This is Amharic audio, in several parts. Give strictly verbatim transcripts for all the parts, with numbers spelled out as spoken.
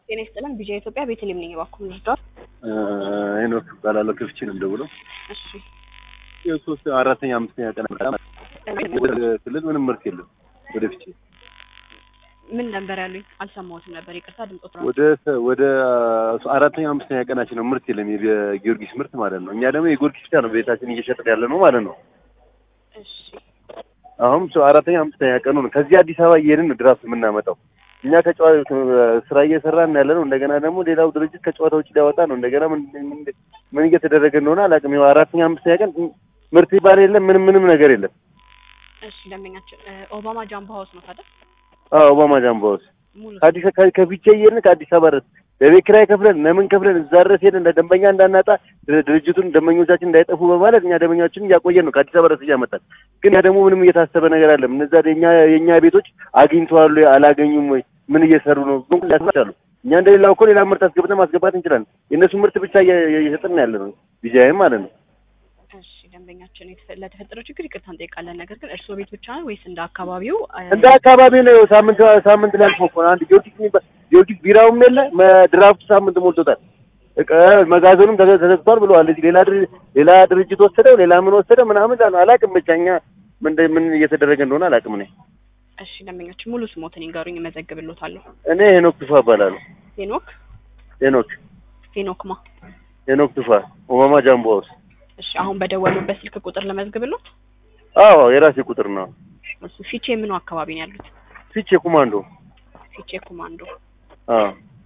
ጤና ይስጥልን ቢጂ ኢትዮጵያ ቤተልሔም ነኝ ባኩ ምንድነው ሄኖክ ባላለው ክፍችን እንደውለው እሺ የሶስት አራተኛ አምስተኛ ቀን ስለዚህ ምንም ምርት የለም ወደፊት ምን ነበር ያሉኝ አልሰማሁትም ነበር ይቅርታ ድምጽ ወጥቷል ወደ ወደ አራተኛ አምስተኛ ቀናችን ነው ምርት የለም የጊዮርጊስ ምርት ማለት ነው እኛ ደግሞ የጊዮርጊስ ብቻ ነው ቤታችን እየሸጥን ያለ ነው ማለት ነው እሺ አሁን አራተኛ አምስተኛ ቀኑ ነው ከዚህ አዲስ አበባ እየሄድን ድራፍት የምናመጣው እኛ ከጨዋታ ስራ እየሰራን ያለ ነው እንደገና ደግሞ ሌላው ድርጅት ከጨዋታው ውጪ ሊያወጣ ነው እንደገና ምን ምን እየተደረገ እንደሆነ አላውቅም ይኸው አራተኛ አምስተኛ ቀን ምርት ይባል የለም ምንም ምንም ነገር የለም እሺ ደምኛችን ኦባማ ጃምቦ ሃውስ ነው ታዲያ አዎ ኦባማ ጃምቦ ሃውስ አዲስ ከፊቼ እየሄድን ከአዲስ አበባ ድረስ በቤት ኪራይ ከፍለን ለምን ከፍለን እዛ ድረስ ሄደን ደንበኛ እንዳናጣ ድርጅቱን ደንበኞቻችን እንዳይጠፉ በማለት እኛ ደንበኛዎችን እያቆየን ነው ከአዲስ አበባ ድረስ እያመጣን ግን ያ ደግሞ ምንም እየታሰበ ነገር አይደለም እነዛ የኛ የኛ ቤቶች አግኝተዋል አላገኙም ወይ ምን እየሰሩ ነው ግን ያስባሉ እኛ እንደሌላው እኮ ሌላ ምርት አስገብተን ማስገባት እንችላለን የነሱ ምርት ብቻ እየሰጠን ያለ ነው ቢጃይም ማለት ነው እሺ ደንበኛችን ለተፈጠረው ችግር ይቅርታ እንጠይቃለን ነገር ግን እርሶ ቤት ብቻ ነው ወይስ እንደ አካባቢው እንደ አካባቢው ነው ሳምንት ሳምንት ላልፎ እኮ አንድ ጊዮርጊስ የሚባል ጊዮርጊስ ቢራውም የለ ድራፍት ሳምንት ሞልቶታል መጋዘኑም ተዘግቷል ብለዋል እዚህ ሌላ ሌላ ድርጅት ወሰደው ሌላ ምን ወሰደ ምናምን አላውቅም ብቻ እኛ ምን ምን እየተደረገ እንደሆነ አላውቅም እኔ እሺ ደንበኛችን ሙሉ ስሞትን ይንገሩኝ መዘግብልዎታለሁ እኔ ሄኖክ ቱፋ እባላለሁ ሄኖክ ሄኖክ ሄኖክማ ሄኖክ ቱፋ ኦባማ ጃምቦ ሃውስ እሺ አሁን በደወሉበት ስልክ ቁጥር ለመዝግብልዎት አዎ የራሴ ቁጥር ነው እሱ ፊቼ ምኑ አካባቢ ነው ያሉት ፊቼ ኮማንዶ ፊቼ ኮማንዶ አዎ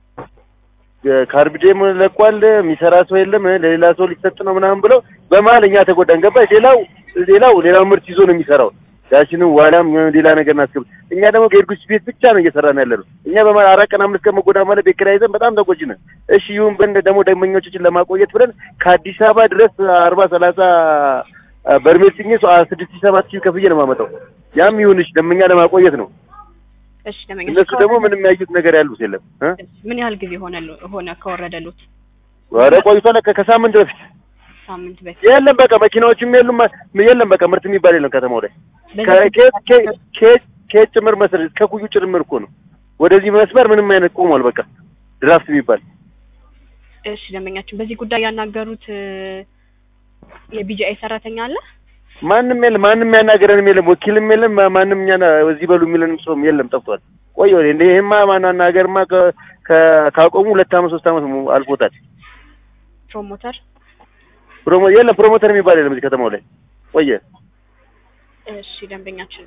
ካርቢዴም ለቋል የሚሰራ ሰው የለም ለሌላ ሰው ሊሰጥ ነው ምናምን ብለው በመሀል እኛ ተጎዳን ገባሽ ሌላው ሌላው ሌላው ምርት ይዞ ነው የሚሰራው ያቺን ዋላም ሌላ ነገር እናስገብ እኛ ደግሞ ጊዮርጊስ ቤት ብቻ ነው እየሰራን ያለነው እኛ በመሀል አራት ቀን አምስት ቀን መጎዳ ማለት ቤት ኪራይ ይዘን በጣም ተጎጅነን እሺ ይሁን በእንደ ደግሞ ደንበኞቻችን ለማቆየት ብለን ከአዲስ አበባ ድረስ አርባ ሰላሳ በርሜል ሲኝ ስድስት ሺህ ሰባት ሺህ ከፍዬ ነው የማመጣው ያም ይሁንሽ ደንበኛ ለማቆየት ነው እሺ ደንበኛ እነሱ ደግሞ ምንም ያዩት ነገር ያሉት የለም እ ምን ያህል ጊዜ ሆነ ሆነ ከወረደሉት ወረ ቆይቷል ከሳምንት በፊት ሳምንት በፊት የለም በቃ መኪናዎችም የሉም የለም በቃ ምርት የሚባል የለም ከተማው ላይ ከኬት ኬት ኬት ጭምር መስል ከኩዩ ጭምር እኮ ነው ወደዚህ መስመር ምንም አይነት ቆሟል በቃ ድራፍት የሚባል እሺ ደንበኛችን በዚህ ጉዳይ ያናገሩት የቢጂአይ ሰራተኛ አለ ማንንም የለም ማንንም ያናገረንም የለም ወኪልም የለም ማንንም እኛና እዚህ በሉ የሚለንም ሰውም የለም ጠፍቷል ቆይ ወሬ እንደ ይሄማ ማናናገርማ ካቆሙ ሁለት አመት ሶስት አመት አልፎታል ፕሮሞተር ፕሮሞ የለም ፕሮሞተር የሚባል የለም እዚህ ከተማው ላይ ቆየ እሺ ደንበኛችን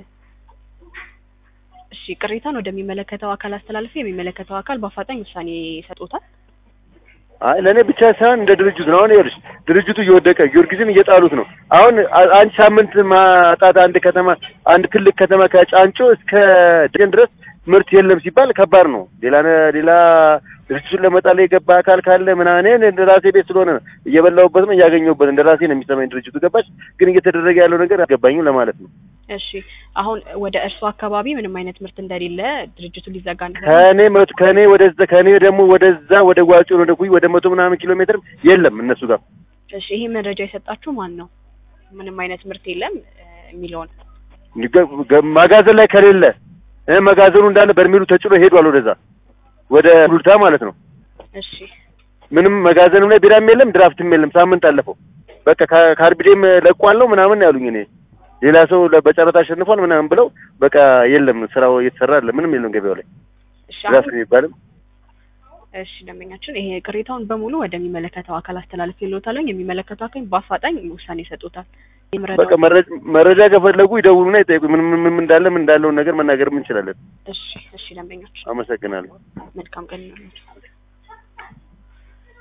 እሺ ቅሬታን ወደሚመለከተው አካል አስተላልፈ የሚመለከተው አካል በአፋጣኝ ውሳኔ ይሰጡታል አይ ለኔ ብቻ ሳይሆን እንደ ድርጅቱ ነው ነው ይርሽ ድርጅቱ እየወደቀ ጊዮርጊስን እየጣሉት ነው አሁን አንድ ሳምንት ማጣት አንድ ከተማ አንድ ትልቅ ከተማ ከጫንጮ እስከ ደን ድረስ ምርት የለም ሲባል ከባድ ነው ሌላ ሌላ ድርጅቱን ለመጣል የገባ አካል ካለ ምናምን እንደራሴ ቤት ስለሆነ እየበላውበት ነው ያገኘውበት እንደራሴ ነው የሚሰማኝ ድርጅቱ ገባሽ ግን እየተደረገ ያለው ነገር አገባኝም ለማለት ነው እሺ አሁን ወደ እርሱ አካባቢ ምንም አይነት ምርት እንደሌለ ድርጅቱ ሊዘጋ እንደሆነ ከኔ መት ከኔ ወደዛ ከኔ ደግሞ ወደዛ ወደ ጓጮ ወደ ኩይ ወደ መቶ ምናምን ኪሎ ሜትር የለም እነሱ ጋር እሺ ይሄ መረጃ የሰጣችሁ ማን ነው ምንም አይነት ምርት የለም የሚለውን መጋዘን ላይ ከሌለ መጋዘኑ እንዳለ በርሜሉ ተጭሎ ሄዷል ወደዛ ወደ ሉልታ ማለት ነው እሺ ምንም መጋዘንም ላይ ቢራም የለም ድራፍትም የለም ሳምንት አለፈው በቃ ካርቢዴም ለቋል ነው ምናምን ያሉኝ እኔ ሌላ ሰው በጨረታ አሸንፏል ምናምን ብለው በቃ የለም ስራው እየተሰራ አይደለም ምንም የለም ገበያው ላይ ድራፍት የሚባልም እሺ ደንበኛችን ይሄ ቅሬታውን በሙሉ ወደሚመለከተው አካል አስተላልፍ ይልዎታል የሚመለከተው አካል በአፋጣኝ ውሳኔ ይሰጡታል በቃ መረጃ ከፈለጉ ይደውሉና ይጠይቁ ምን ምን እንዳለ ምን እንዳለው ነገር መናገር እንችላለን እሺ እሺ ደንበኛችን አመሰግናለሁ መልካም ቀን ይሁንልዎት